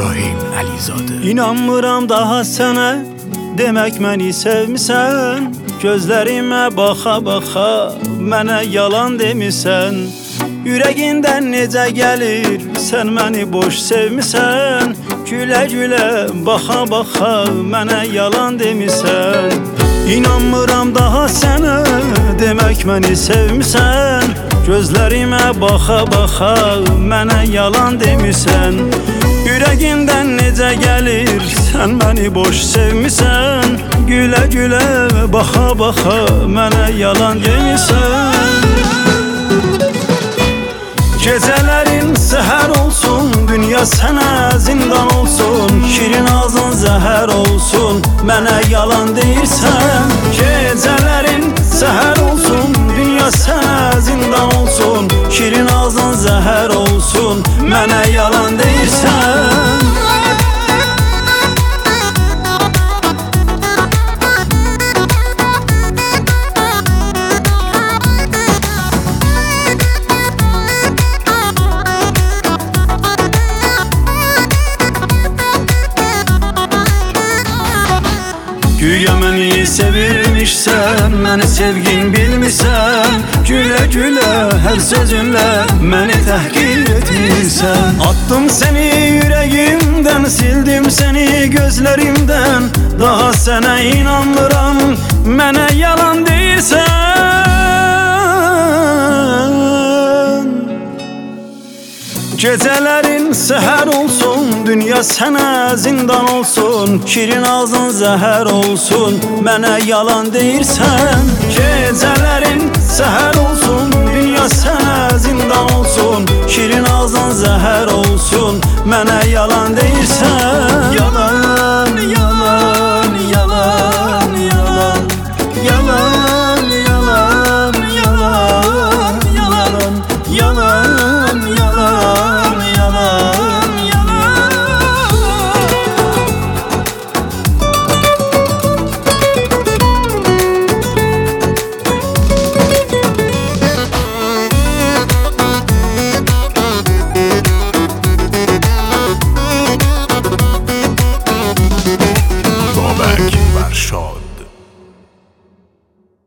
İbrahim Əlizadə. İnanmıram daha sənə, demək məni sevmisən. Gözlərimə baxa-baxa mənə yalan demisən. Ürəgindən necə gəlir, sən məni boş sevmisən. Gülə-gülə baxa-baxa mənə yalan demisən. İnanmıram daha sənə, demək məni sevmisən. Gözlərimə baxa-baxa mənə yalan demisən. Ürəgindən necə gəlir, sən məni boş sevmisən. Gülə-gülə baxa-baxa mənə yalan demisən. Gecələrin səhər olsun, dünya sənə zindan olsun. Şirin ağzın zəhər olsun, mənə yalan deyirsən. Gecələrin səhər olsun, dünya sənə zindan olsun. Şirin ağzın zəhər olsun, mənə yalan deyirsən. Güya məni sevirmişsən, məni sevgin bilmirsən. Gülə-gülə hər sözünlə məni təhqir etmirsən. Attım səni ürəyimdən, sildim səni gözlərimdən. Daha sənə inanmıram, mənə yalan deyirsən. Gecələrin səhər olsun, dünya sənə zindan olsun. Şirin ağzın zəhər olsun, mənə yalan deyirsən. Gecələrin səhər olsun, dünya sənə zindan olsun. Şirin ağzın zəhər olsun, mənə yalan deyirsən.